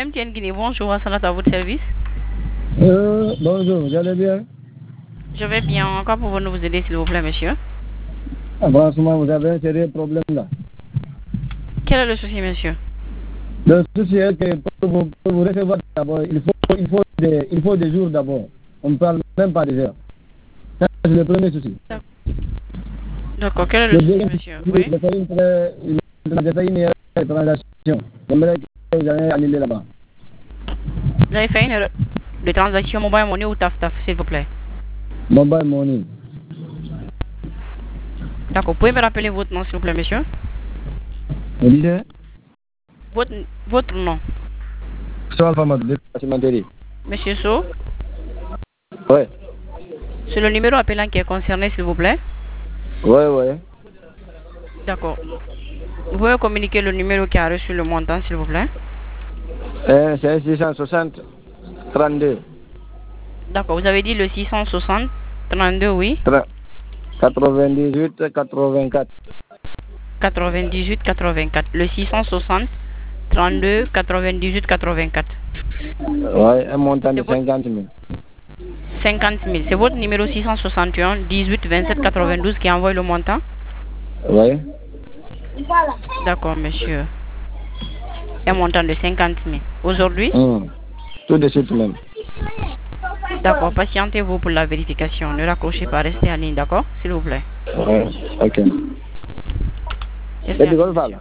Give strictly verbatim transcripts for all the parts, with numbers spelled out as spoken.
M T N Guinée, bonjour, Hassanat à votre service. Euh, bonjour, vous allez bien? Je vais bien. Encore pouvons-nous vous aider, s'il vous plaît, monsieur? Ah, franchement, vous avez un sérieux problème là. Quel est le souci, monsieur? Le souci est que pour vous, pour vous recevoir d'abord, il faut, il, faut des, il faut des jours d'abord. On ne parle même pas des heures. Ça, c'est le premier souci. D'accord, quel est le, le souci, monsieur? Oui. J'ai fait une, une, fait une transaction. J'aimerais que vous allez annuler là-bas. Vous avez fait une erreur de transaction mobile money ou taf taf, s'il vous plaît? Mobile money. D'accord, vous pouvez me rappeler votre nom, s'il vous plaît, monsieur? Vous disiez? Votre, votre nom? So Alpha Madrid, Cimenterie. Monsieur So? Oui. C'est le numéro appelant qui est concerné, s'il vous plaît? Oui, oui. D'accord. Vous pouvez communiquer le numéro qui a reçu le montant, s'il vous plaît? Euh, c'est six cent soixante trente-deux. D'accord, vous avez dit le six cent soixante trente-deux, oui? quatre-vingt-dix-huit quatre-vingt-quatre. quatre-vingt-dix-huit quatre-vingt-quatre. Le six cent soixante trente-deux quatre-vingt-dix-huit quatre-vingt-quatre. Oui, un montant de cinquante mille. cinquante mille. C'est votre numéro six cent soixante et un dix-huit vingt-sept quatre-vingt-douze qui envoie le montant? Oui. D'accord, monsieur. Un montant de cinquante mille. Aujourd'hui? Mmh. Tout de suite même. D'accord, patientez-vous pour la vérification. Ne raccrochez pas, restez en ligne, d'accord? S'il vous plaît. Oui, ok. Restez en ligne, monsieur.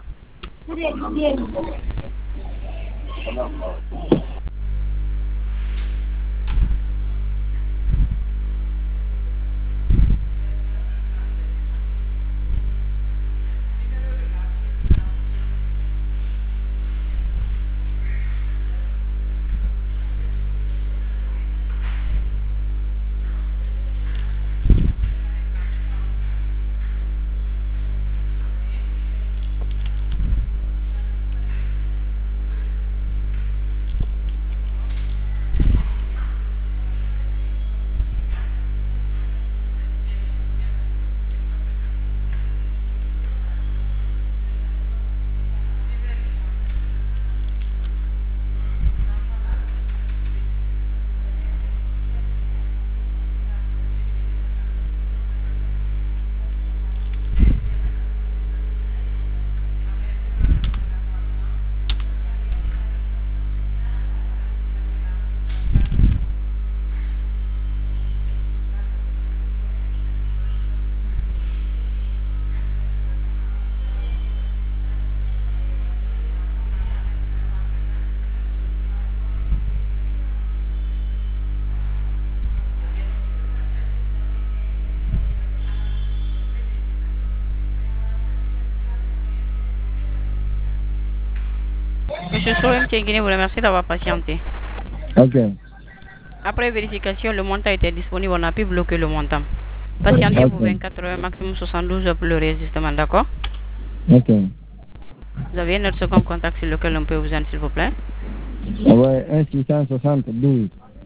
Monsieur So, M T N Guinée vous remercie d'avoir patienté. Ok. Après vérification, le montant était disponible. On n'a pu bloquer le montant. Patientez pour vingt-quatre heures, maximum soixante-douze heures pour le réajustement, d'accord? Ok. Vous avez un autre second contact sur lequel on peut vous joindre, s'il vous plaît? Ouais, un six cent soixante-douze.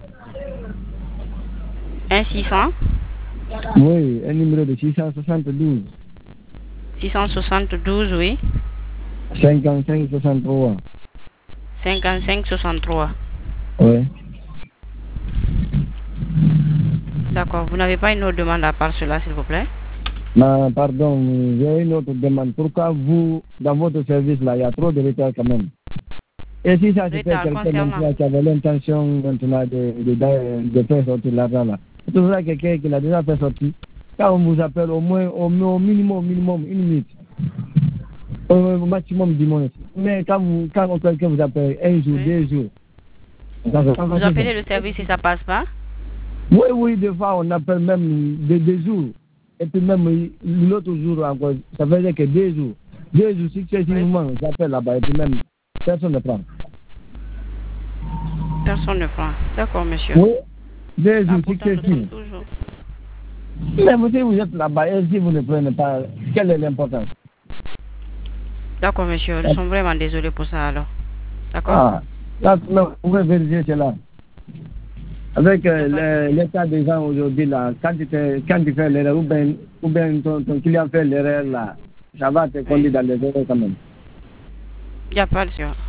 un six cents? Oui, un numéro de six cent soixante-douze. six cent soixante-douze, oui. cinquante-cinq soixante-trois. cinquante-cinq soixante-trois. Oui. D'accord. Vous n'avez pas une autre demande à part cela, s'il vous plaît? Non, pardon, j'ai une autre demande. Pourquoi vous, dans votre service là, il y a trop de retard quand même? Et si ça c'était quelqu'un concernant... qui avait l'intention maintenant de, de, de, de faire sortir l'argent là, c'est toujours quelqu'un qui l'a déjà fait sortir. Quand on vous appelle au moins, au, au minimum, au minimum, une minute. Au maximum dix minutes. Mais quand, vous, quand quelqu'un vous appelle un jour, oui. deux jours. Vous appelez le service et ça passe pas? Oui, oui, des fois on appelle même des, des jours. Et puis même l'autre jour encore, ça veut dire que deux jours. Deux jours successivement, oui. J'appelle là-bas et puis même personne ne prend. Personne ne prend. D'accord, monsieur. Oui, deux jours successifs. Mais vous, si vous êtes là-bas et si vous ne prenez pas, quelle est l'importance? D'accord, monsieur. Nous sommes vraiment désolés pour ça alors. D'accord? Ah, là, vous pouvez vérifier cela. Avec euh, l'état des gens aujourd'hui, là, quand tu, te, quand tu fais l'erreur, ou bien, ou bien ton, ton client fait l'erreur, là, ça va te conduire oui. dans les erreurs quand même. Il n'y a pas de sûr.